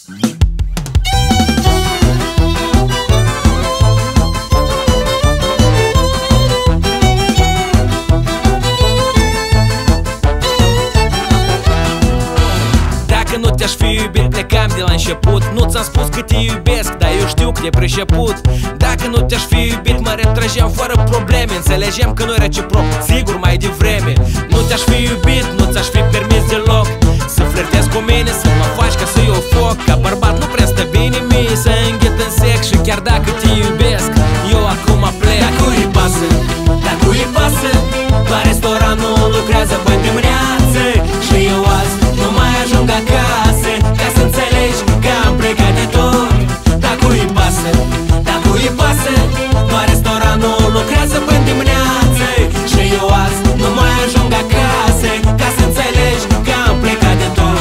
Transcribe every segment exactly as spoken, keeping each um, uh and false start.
Nu te-aș fi iubit, plecam de la început. Nu ți-am spus că te iubesc, dar eu știu că te priceput. Dacă nu te-aș fi iubit, mă retrageam fără probleme. Înțelegem că nu-i reciproc, sigur mai devreme. Nu te-aș fi iubit, nu ți-aș fi permis deloc să flirtezi cu mine, să mă faci ca să iau foc. Ca bărbat nu prea stă bine mie să înghit în sex. Și chiar dacă te iubesc, eu acum plec. Dacă îi pasă, dacă îi pasă, la restoranul lucrează până dimineață. Și eu azi nu mai ajung acasă, ca să înțelegi că am plecat de tot. Dacă îi pasă, dacă îi pasă, la restoranul lucrează până dimineață. Și eu azi nu mai ajung acasă, ca să înțelegi că am plecat de tot.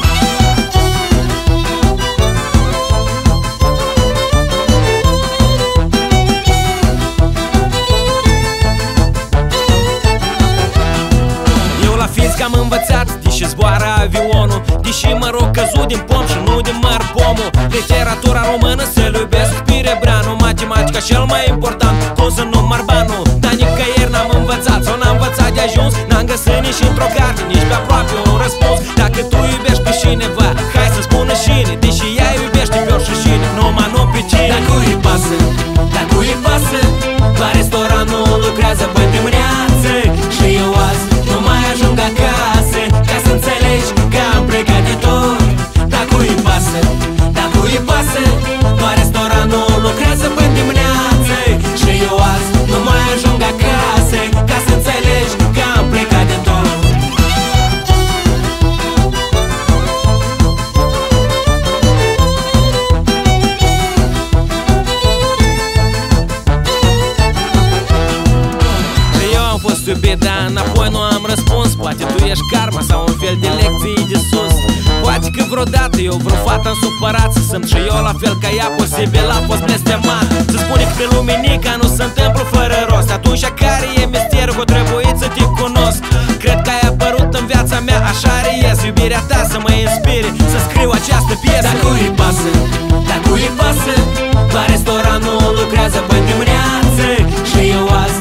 Eu la fizică am învățat, deși zboară avionul, deși mă rog căzut din pom și nu din măr pomul. Literatura română să-l iubesc Pirebreanu, matematica cel mai important, cum să număr banul. Dar nicăieri n-am învățat sau n-am învățat de ajuns, n-am găsit nici într-o carte, nici pe aproape un răspuns. Dacă tu iubești pe cineva, hai să spună cine, deși ea iubește pe oricine, numai nu pe cine. Dacă îi pasă, dacă îi pasă, la restoranul lucrează până dimineață. Și eu azi nu mai ajung acasă, ca să înțelegi că am plecat de tot. Dacă îi pasă, dacă îi pasă, la restoranul lucrează până dimineață. Și eu azi nu mai ajung acasă, ca să înțelegi că am plecat de tot. Eu am fost iubit, dar înapoi nu am răspuns. Poate tu ești karma sau un fel de lecții de sus. Poate că vreodată eu vreo fată am supărat, să sunt și eu la fel ca ea, posibil a fost blestemat. Se spune că pe luminica nu se întâmplă fără rost. Atunci care e misterul că trebuit să te cunosc? Cred că ai apărut în viața mea, așa reies. Iubirea ta să mă inspire să scriu această piesă. Dacă îi pasă, dacă îi pasă, la restoranul lucrează până dimineață. Și eu azi